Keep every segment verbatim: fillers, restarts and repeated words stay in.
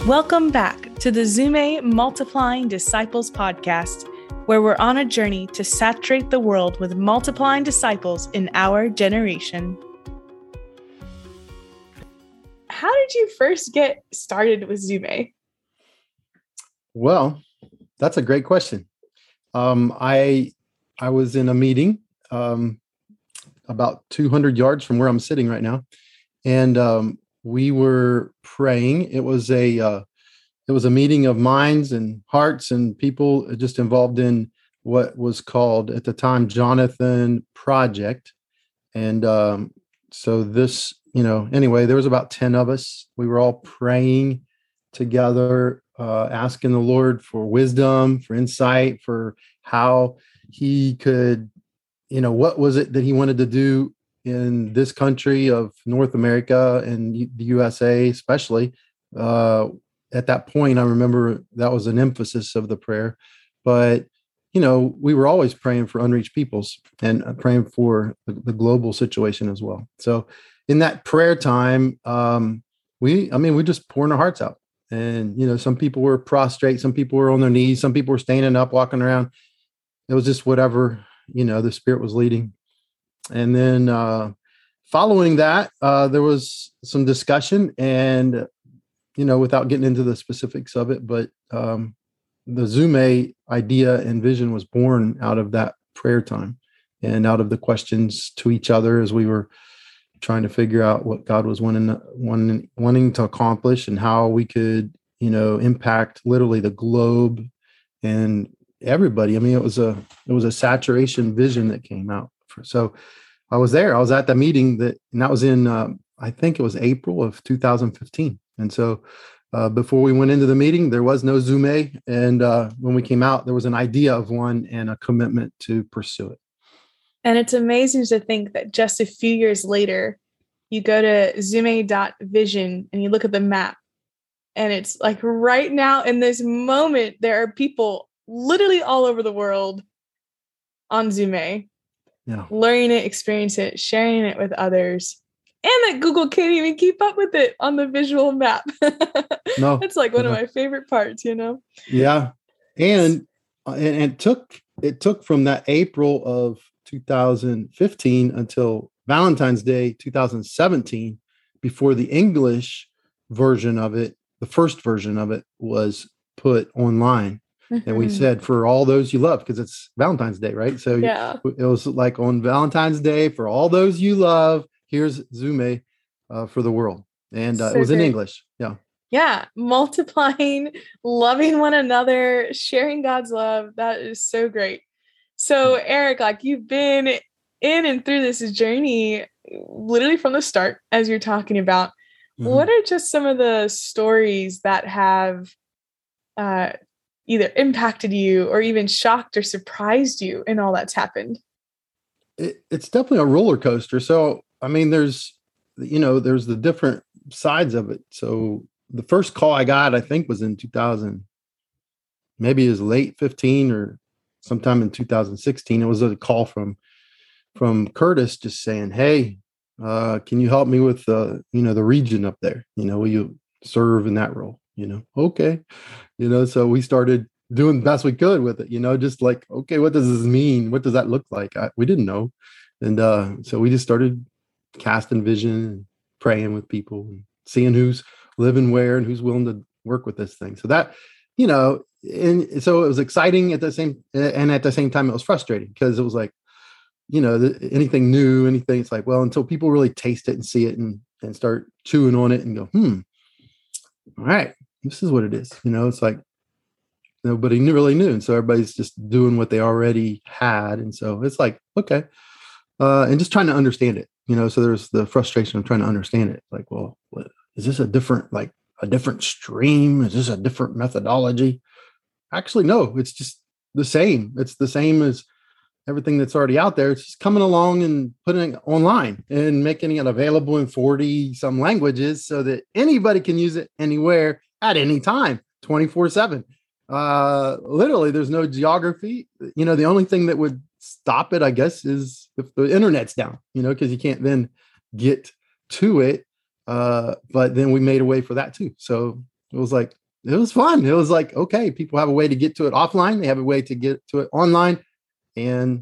Welcome back to the Zume Multiplying Disciples podcast, where we're on a journey to saturate the world with multiplying disciples in our generation. How did you first get started with Zume? Well, that's a great question. Um, I I was in a meeting um, about two hundred yards from where I'm sitting right now, and um, we were praying. It was a uh, it was a meeting of minds and hearts and people just involved in what was called at the time Jonathan Project, and um, so this, you know, anyway, there was about ten of us. We were all praying together, uh, asking the Lord for wisdom, for insight, for how He could, you know, what was it that He wanted to do in this country of North America and the U S A, especially. Uh, at that point, I remember that was an emphasis of the prayer. But, you know, we were always praying for unreached peoples and praying for the, the global situation as well. So in that prayer time, um, we, I mean, we just pouring our hearts out. And, you know, some people were prostrate, some people were on their knees, some people were standing up, walking around. It was just whatever, you know, the Spirit was leading. And then uh, following that, uh, there was some discussion and, you know, without getting into the specifics of it, but um, the Zume idea and vision was born out of that prayer time and out of the questions to each other as we were trying to figure out what God was wanting, wanting, wanting to accomplish and how we could, you know, impact literally the globe and everybody. I mean, it was a, it was a saturation vision that came out. So I was there, I was at the meeting that, and that was in, um, I think it was April of two thousand fifteen. And so uh, before we went into the meeting, there was no Zume. And uh, when we came out, there was an idea of one and a commitment to pursue it. And it's amazing to think that just a few years later, you go to zume dot vision and you look at the map. And it's like right now in this moment, there are people literally all over the world on Zume. Yeah. Learning it, experiencing it, sharing it with others, and that Google can't even keep up with it on the visual map. No, it's like one no. of my favorite parts, you know? Yeah. And, and it took, it took from that April of two thousand fifteen until Valentine's Day, two thousand seventeen, before the English version of it, the first version of it was put online. Mm-hmm. And we said, for all those you love, because it's Valentine's Day, right? So yeah. It was like on Valentine's Day, for all those you love, here's Zume uh, for the world. And uh, so it was great. In English. Yeah. Yeah. Multiplying, loving one another, sharing God's love. That is so great. So Eric, like you've been in and through this journey literally from the start, as you're talking about. Mm-hmm. What are just some of the stories that have uh, either impacted you or even shocked or surprised you in all that's happened? It, it's definitely a roller coaster. So, I mean, there's, you know, there's the different sides of it. So the first call I got, I think was in two thousand, maybe it was late fifteen or sometime in two thousand sixteen. It was a call from, from Curtis just saying, hey, uh, can you help me with, uh, you know, the region up there? You know, will you serve in that role? You know, okay. You know, so we started doing the best we could with it, you know, just like, okay, what does this mean? What does that look like? I, we didn't know. And uh, so we just started casting vision and praying with people and seeing who's living where and who's willing to work with this thing. So that, you know, and so it was exciting at the same, and at the same time, it was frustrating because it was like, you know, the, anything new, anything, it's like, well, until people really taste it and see it and, and start chewing on it and go, hmm, all right, this is what it is. You know, it's like nobody knew, really knew. And so everybody's just doing what they already had. And so it's like, okay. Uh, and just trying to understand it, you know, so there's the frustration of trying to understand it. Like, well, what, is this a different, like a different stream? Is this a different methodology? Actually, no, it's just the same. It's the same as everything that's already out there. It's just coming along and putting it online and making it available in forty some languages so that anybody can use it anywhere at any time, twenty-four seven. Uh, literally, there's no geography. You know, the only thing that would stop it, I guess, is if the internet's down, you know, because you can't then get to it. Uh, but then we made a way for that too. So it was like, it was fun. It was like, okay, people have a way to get to it offline. They have a way to get to it online. And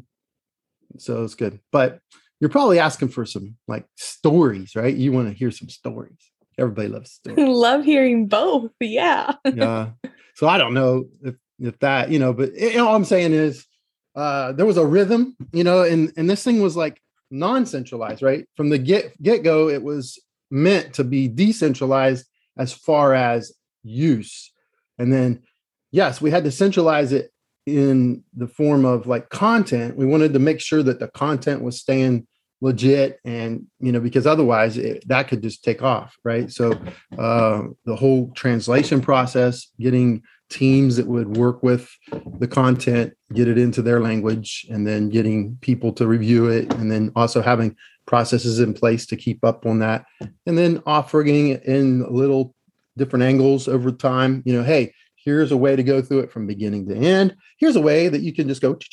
so it's good. But you're probably asking for some like stories, right? You want to hear some stories. Everybody loves stories. Love hearing both. Yeah. Yeah. So I don't know if, if that, you know, but it, all I'm saying is uh, there was a rhythm, you know, and, and this thing was like non-centralized, right? From the get get-go, it was meant to be decentralized as far as use. And then, yes, we had to centralize it in the form of like content. We wanted to make sure that the content was staying legit, and you know, because otherwise it, that could just take off, right? So uh, the whole translation process, getting teams that would work with the content, get it into their language, and then getting people to review it, and then also having processes in place to keep up on that, and then offering it in little different angles over time. You know, hey, here's a way to go through it from beginning to end. Here's a way that you can just go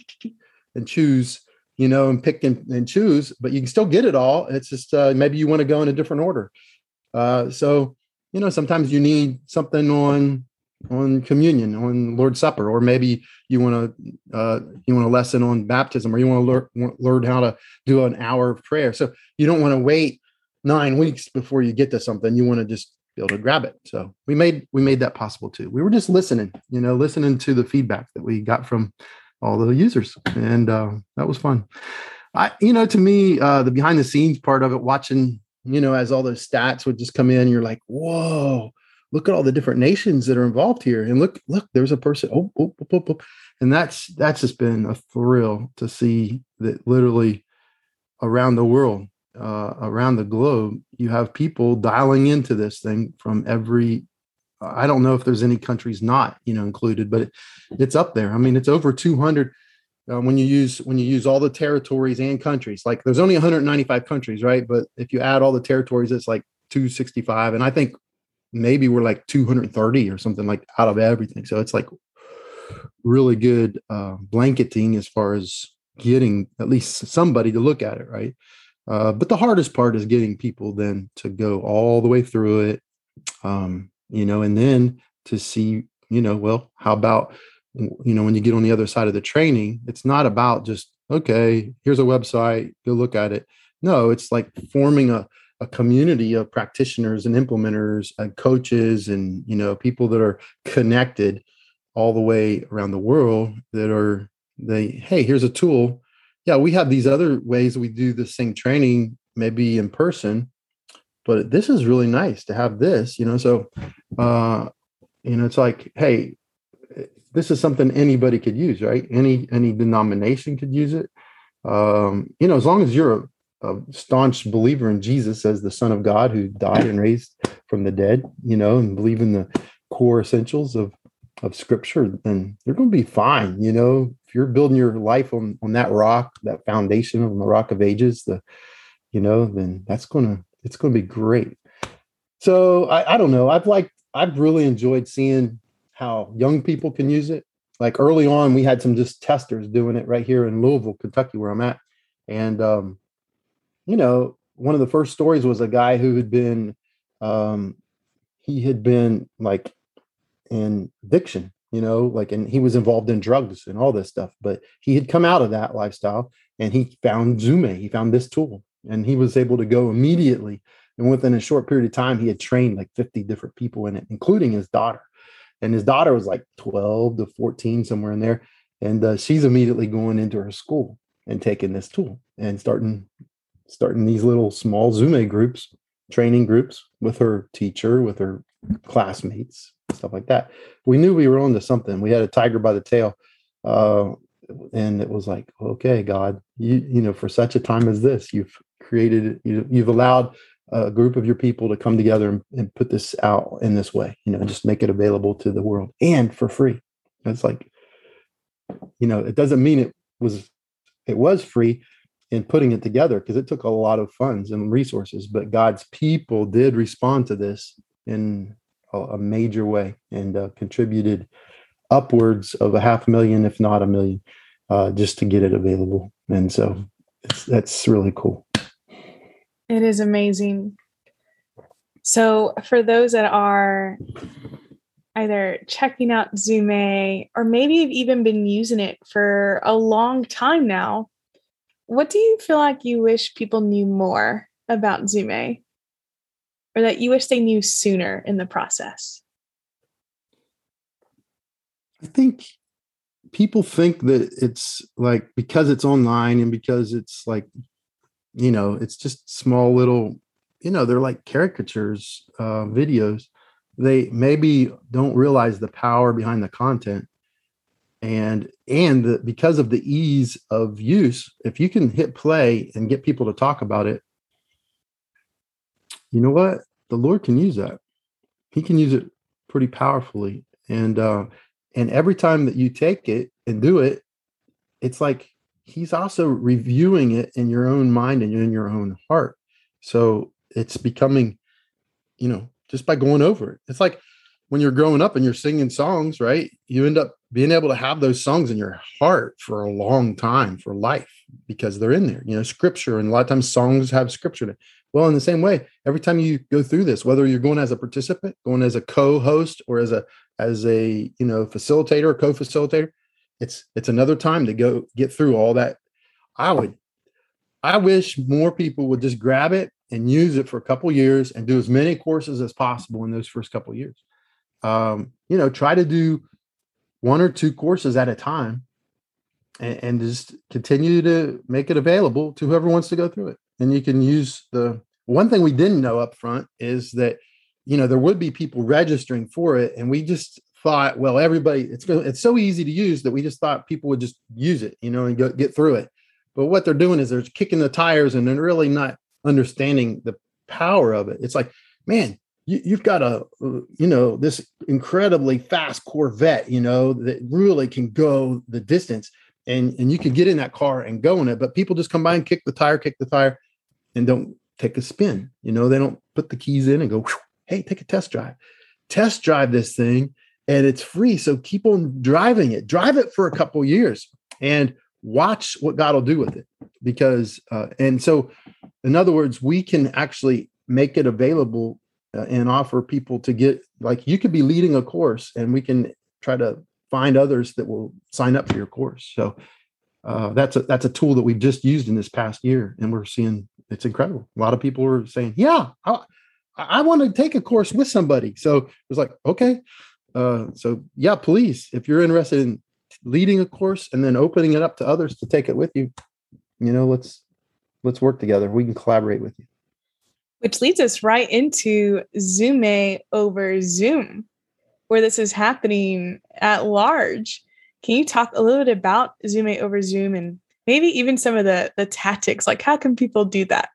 and choose, you know, and pick and, and choose, but you can still get it all. It's just uh, maybe you want to go in a different order. Uh, so, you know, sometimes you need something on on communion, on Lord's Supper, or maybe you want to uh, you want a lesson on baptism, or you want to learn learn how to do an hour of prayer. So you don't want to wait nine weeks before you get to something. You want to just be able to grab it. So we made we made that possible too. We were just listening, you know, listening to the feedback that we got from all the users, and uh, that was fun. I, you know, to me, uh, the behind the scenes part of it, watching, you know, as all those stats would just come in, you're like, whoa, look at all the different nations that are involved here, and look, look, there's a person. Oh, oh, oh, oh, oh. And that's that's just been a thrill to see that literally around the world, uh, around the globe, you have people dialing into this thing from every. I don't know if there's any countries not, you know, included, but it, it's up there. I mean, it's over two hundred uh, when you use when you use all the territories and countries. Like there's only one hundred ninety-five countries, right? But if you add all the territories, it's like two hundred sixty-five, and I think maybe we're like two hundred thirty or something like out of everything. So it's like really good uh, blanketing as far as getting at least somebody to look at it, right? Uh, but the hardest part is getting people then to go all the way through it. Um, you know, and then to see, you know, well, how about, you know, when you get on the other side of the training, it's not about just, okay, here's a website, go look at it. No, it's like forming a, a community of practitioners and implementers and coaches and, you know, people that are connected all the way around the world that are, they, hey, here's a tool. Yeah, we have these other ways we do the same training, maybe in person, but this is really nice to have this, you know, so, uh, you know, it's like, hey, this is something anybody could use, right? Any, any denomination could use it. Um, you know, as long as you're a, a staunch believer in Jesus as the Son of God who died and raised from the dead, you know, and believe in the core essentials of, of scripture, then you're going to be fine. You know, if you're building your life on, on that rock, that foundation on the rock of ages, the, you know, then that's going to, it's going to be great. So I, I don't know. I've like, I've really enjoyed seeing how young people can use it. Like early on, we had some just testers doing it right here in Louisville, Kentucky, where I'm at. And, um, you know, one of the first stories was a guy who had been, um, he had been like in addiction, you know, like, and he was involved in drugs and all this stuff, but he had come out of that lifestyle and he found Zume. He found this tool and he was able to go immediately. And within a short period of time, he had trained like fifty different people in it, including his daughter. And his daughter was like twelve to fourteen, somewhere in there. And uh, she's immediately going into her school and taking this tool and starting, starting these little small Zume groups, training groups with her teacher, with her classmates, stuff like that. We knew we were onto something. We had a tiger by the tail. Uh, and it was like, okay, God, you, you know, for such a time as this, you've created, you, you've allowed a group of your people to come together and, and put this out in this way, you know, just make it available to the world and for free. It's like, you know, it doesn't mean it was, it was free in putting it together because it took a lot of funds and resources, but God's people did respond to this in a, a major way and uh, contributed upwards of a half million, if not a million, uh, just to get it available. And so it's, that's really cool. It is amazing. So for those that are either checking out Zume or maybe you've even been using it for a long time now, what do you feel like you wish people knew more about Zume, or that you wish they knew sooner in the process? I think people think that it's like, because it's online and because it's like, you know, it's just small little, you know, they're like caricatures, uh, videos. They maybe don't realize the power behind the content. And, and the, because of the ease of use, if you can hit play and get people to talk about it, you know what? The Lord can use that. He can use it pretty powerfully. And, uh, and every time that you take it and do it, it's like he's also reviewing it in your own mind and in your own heart. So it's becoming, you know, just by going over it. It's like when you're growing up and you're singing songs, right? You end up being able to have those songs in your heart for a long time, for life, because they're in there, you know, scripture. And a lot of times songs have scripture in it. Well, in the same way, every time you go through this, whether you're going as a participant, going as a co-host, or as a, as a, you know, facilitator or co-facilitator, it's, it's another time to go get through all that. I would, I wish more people would just grab it and use it for a couple of years and do as many courses as possible in those first couple of years. Um, you know, try to do one or two courses at a time and, and just continue to make it available to whoever wants to go through it. And you can use the one thing we didn't know up front is that, you know, there would be people registering for it. And we just thought, well, everybody, it's it's so easy to use that we just thought people would just use it, you know, and go, get through it. But what they're doing is they're kicking the tires and they're really not understanding the power of it. It's like, man, you, you've got a, you know, this incredibly fast Corvette, you know, that really can go the distance, and, and you can get in that car and go in it. But people just come by and kick the tire, kick the tire and don't take a spin. You know, they don't put the keys in and go, hey, take a test drive, test drive this thing. And it's free. So keep on driving it, drive it for a couple of years and watch what God will do with it. Because, uh, and so in other words, we can actually make it available uh, and offer people to get, like, you could be leading a course and we can try to find others that will sign up for your course. So uh, that's a, that's a tool that we've just used in this past year. And we're seeing it's incredible. A lot of people are saying, yeah, I, I want to take a course with somebody. So it was like, okay. Uh, so yeah, please, if you're interested in leading a course and then opening it up to others to take it with you, you know, let's, let's work together. We can collaborate with you. Which leads us right into Zume over Zoom, where this is happening at large. Can you talk a little bit about Zume over Zoom and maybe even some of the, the tactics? Like, how can people do that?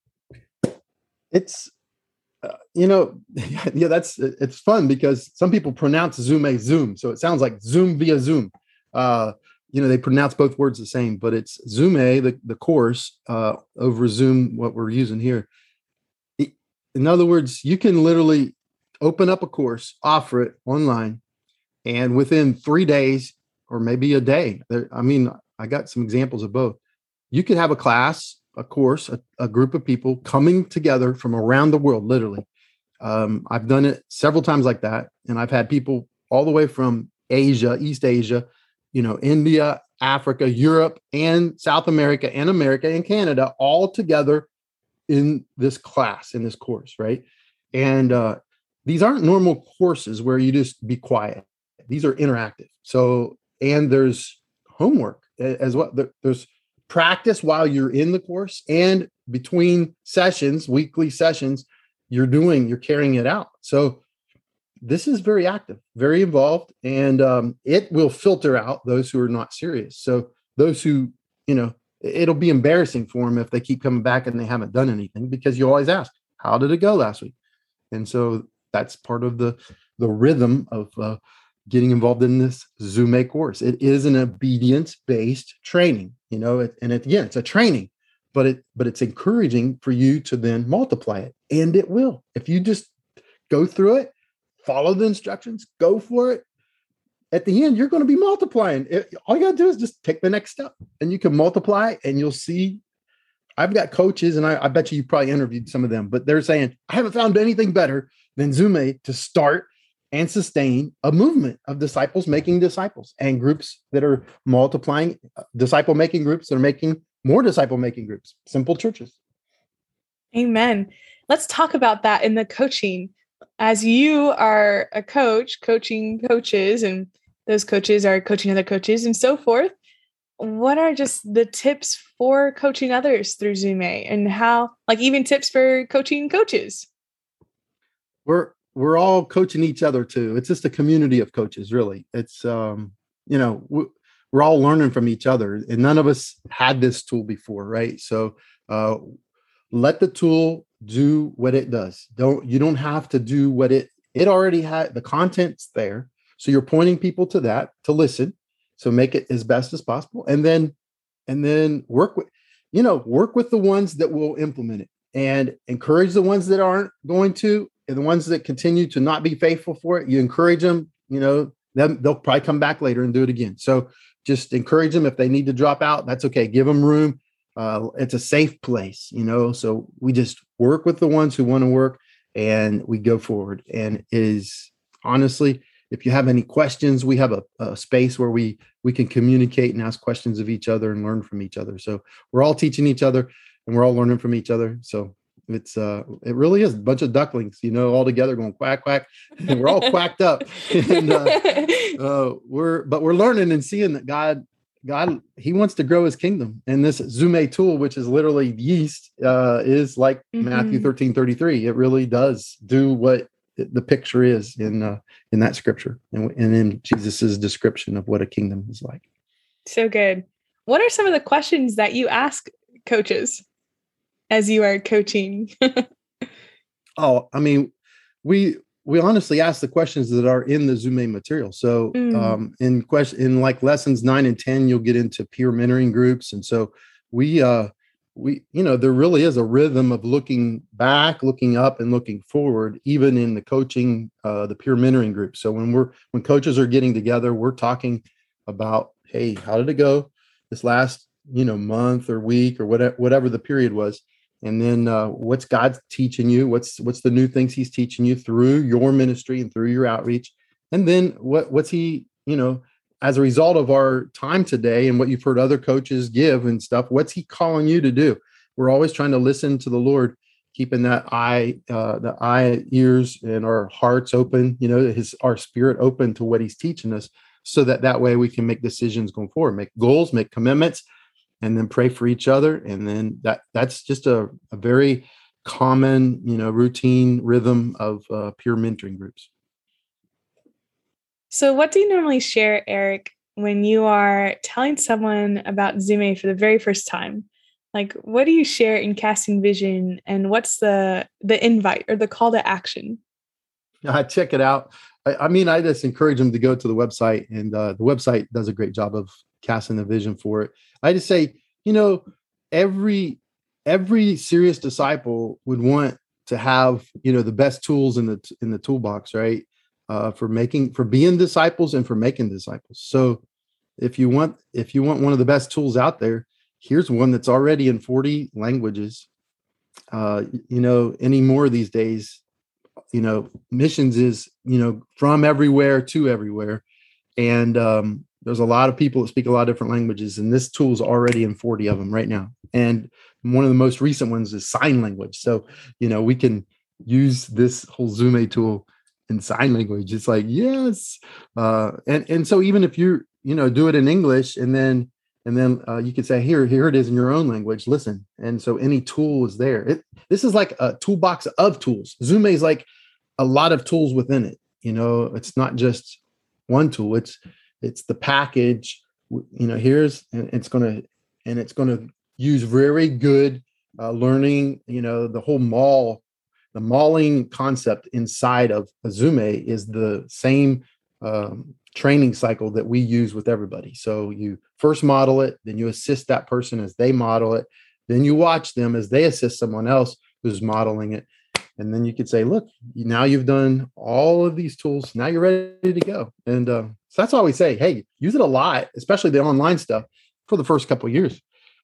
It's, Uh, you know, yeah, that's, it's fun because some people pronounce Zume Zoom. So it sounds like Zoom via Zoom. Uh, you know, they pronounce both words the same, but it's Zume, the, the course, uh, over Zoom, what we're using here. It, in other words, you can literally open up a course, offer it online, and within three days or maybe a day, there, I mean, I got some examples of both. You could have a class, a course, a, a group of people coming together from around the world, literally. Um, I've done it several times like that. And I've had people all the way from Asia, East Asia, you know, India, Africa, Europe, and South America, and America, and Canada, all together in this class, in this course, right? And uh, these aren't normal courses where you just be quiet. These are interactive. So, and there's homework as well. There's practice while you're in the course, and between sessions, weekly sessions, you're doing, you're carrying it out. So this is very active, very involved, and um, it will filter out those who are not serious. So those who, you know, it'll be embarrassing for them if they keep coming back and they haven't done anything, because you always ask, how did it go last week? And so that's part of the, the rhythm of uh, getting involved in this Zume course. It is an obedience-based training, you know, it, and it, again, it's a training, but it, but it's encouraging for you to then multiply it, and it will. If you just go through it, follow the instructions, go for it. At the end, you're going to be multiplying. It, all you got to do is just take the next step, and you can multiply, and you'll see. I've got coaches, and I, I bet you you probably interviewed some of them, but they're saying, I haven't found anything better than Zume to start and sustain a movement of disciples making disciples and groups that are multiplying, disciple making groups that are making more disciple making groups, simple churches. Amen. Let's talk about that in the coaching. As you are a coach, coaching coaches, and those coaches are coaching other coaches and so forth, what are just the tips for coaching others through Zume, and how, like even tips for coaching coaches? We're, we're all coaching each other too. It's just a community of coaches, really. It's, um, you know, we're all learning from each other, and none of us had this tool before, right? So uh, let the tool do what it does. Don't, you don't have to do what it, it already had, the content's there. So you're pointing people to that, to listen. So make it as best as possible. And then, and then work with, you know, work with the ones that will implement it, and encourage the ones that aren't going to, and the ones that continue to not be faithful for it. You encourage them, you know, them, they'll probably come back later and do it again. So just encourage them. If they need to drop out, that's okay. Give them room. Uh, it's a safe place, you know, so we just work with the ones who want to work, and we go forward. And it is honestly, if you have any questions, we have a, a space where we, we can communicate and ask questions of each other and learn from each other. So we're all teaching each other, and we're all learning from each other. So it's, uh, it really is a bunch of ducklings, you know, all together going quack, quack, and we're all quacked up. And, uh, uh, we're, but we're learning and seeing that God, God, he wants to grow his kingdom. And this Zume tool, which is literally yeast, uh, is like mm-hmm. Matthew thirteen thirty-three. It really does do what the picture is in, uh, in that scripture, and, and in Jesus's description of what a kingdom is like. So good. What are some of the questions that you ask coaches as you are coaching? Oh, I mean, we, we honestly ask the questions that are in the Zume material. So mm. um, in question, in like lessons nine and ten, you'll get into peer mentoring groups. And so we, uh, we, you know, there really is a rhythm of looking back, looking up, and looking forward, even in the coaching, uh, the peer mentoring group. So when we're, when coaches are getting together, we're talking about, hey, how did it go this last, you know, month or week or whatever, whatever the period was. And then uh, what's God teaching you? What's what's the new things he's teaching you through your ministry and through your outreach? And then what what's he, you know, as a result of our time today and what you've heard other coaches give and stuff, what's he calling you to do? We're always trying to listen to the Lord, keeping that eye, uh, the eye, ears, and our hearts open, you know, his our spirit open to what he's teaching us, so that that way we can make decisions going forward, make goals, make commitments, and then pray for each other. And then that that's just a, a very common, you know, routine rhythm of uh, peer mentoring groups. So what do you normally share, Eric, when you are telling someone about Zume for the very first time? Like, what do you share in Casting Vision, and what's the the invite or the call to action? I check it out. I, I mean, I just encourage them to go to the website, and uh, the website does a great job of casting the vision for it. I just say, you know, every every serious disciple would want to have, you know, the best tools in the in the toolbox, right? Uh, for making, for being disciples and for making disciples. So if you want, if you want one of the best tools out there, here's one that's already in forty languages. Uh, you know, anymore these days, you know, missions is, you know, from everywhere to everywhere. And um, there's a lot of people that speak a lot of different languages, and this tool is already in forty of them right now. And one of the most recent ones is sign language. So, you know, we can use this whole Zume tool in sign language. It's like, yes. Uh, and, and so even if you, you know, do it in English, and then, and then uh, you could say, here, here it is in your own language, listen. And so any tool is there. It, this is like a toolbox of tools. Zume is like a lot of tools within it. You know, it's not just one tool. It's, it's the package, you know, here's, and it's going to, and it's going to use very good uh, learning, you know, the whole mall. The mauling concept inside of Zume is the same um, training cycle that we use with everybody. So you first model it, then you assist that person as they model it, then you watch them as they assist someone else who's modeling it. And then you could say, look, now you've done all of these tools. Now you're ready to go. And uh, so that's why we say, hey, use it a lot, especially the online stuff, for the first couple of years.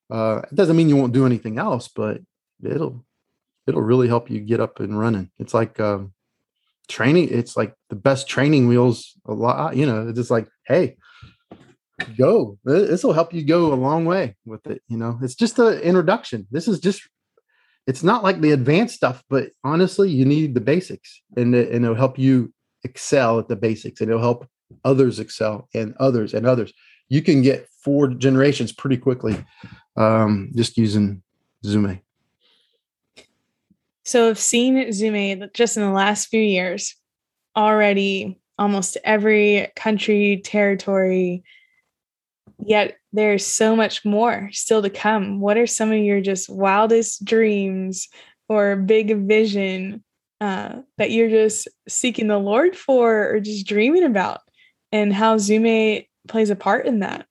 Uh, it doesn't mean you won't do anything else, but it'll it'll really help you get up and running. It's like um, training. It's like the best training wheels. A lot, you know. It's just like, hey, go. This will help you go a long way with it. You know, it's just an introduction. This is just. It's not like the advanced stuff, but honestly, you need the basics, and it, and it'll help you excel at the basics, and it'll help others excel, and others and others. You can get four generations pretty quickly um, just using Zume. So I've seen Zume just in the last few years already, almost every country, territory, yet there's so much more still to come. What are some of your just wildest dreams or big vision uh, that you're just seeking the Lord for or just dreaming about, and how Zume plays a part in that?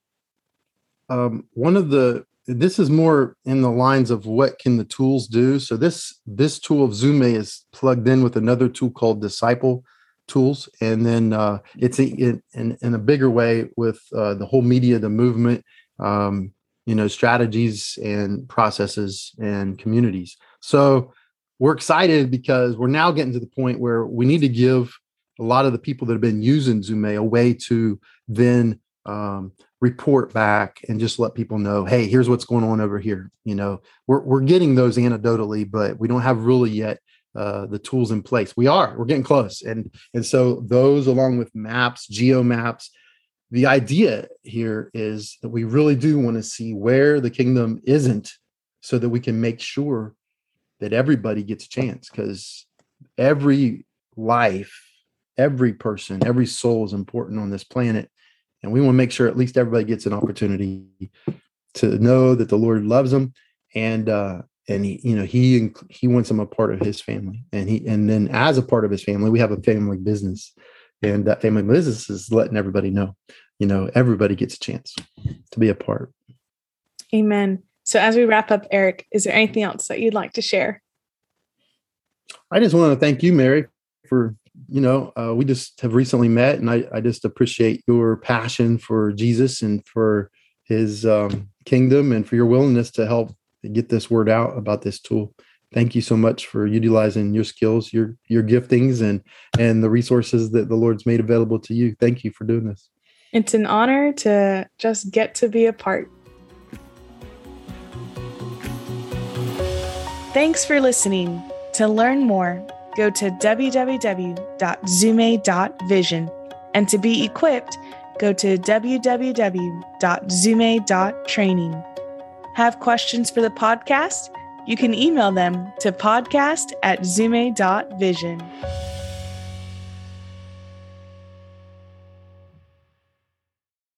Um, one of the, this is more in the lines of what can the tools do. So this, this tool of Zume is plugged in with another tool called Disciple Tools. And then uh, it's a, in, in, in a bigger way with uh, the whole media, the movement, um, you know, strategies and processes and communities. So we're excited because we're now getting to the point where we need to give a lot of the people that have been using Zume a way to then um, report back and just let people know, hey, here's what's going on over here. You know, we're we're getting those anecdotally, but we don't have really yet uh, the tools in place. We are, we're getting close. And, and so those, along with maps, geo maps, the idea here is that we really do want to see where the kingdom isn't, so that we can make sure that everybody gets a chance, because every life, every person, every soul is important on this planet. And we want to make sure at least everybody gets an opportunity to know that the Lord loves them. And, uh, and he, you know, he, he wants them a part of his family. And he, and then as a part of his family, we have a family business, and that family business is letting everybody know, you know, everybody gets a chance to be a part. Amen. So as we wrap up, Eric, is there anything else that you'd like to share? I just want to thank you, Mary, for, you know, uh, we just have recently met, and I, I just appreciate your passion for Jesus and for his um, kingdom, and for your willingness to help get this word out about this tool. Thank you so much for utilizing your skills, your your giftings, and and the resources that the Lord's made available to you. Thank you for doing this. It's an honor to just get to be a part. Thanks for listening. To learn more, go to w w w dot zume dot vision. And to be equipped, go to w w w dot zume dot training. Have questions for the podcast? You can email them to podcast at zume dot vision.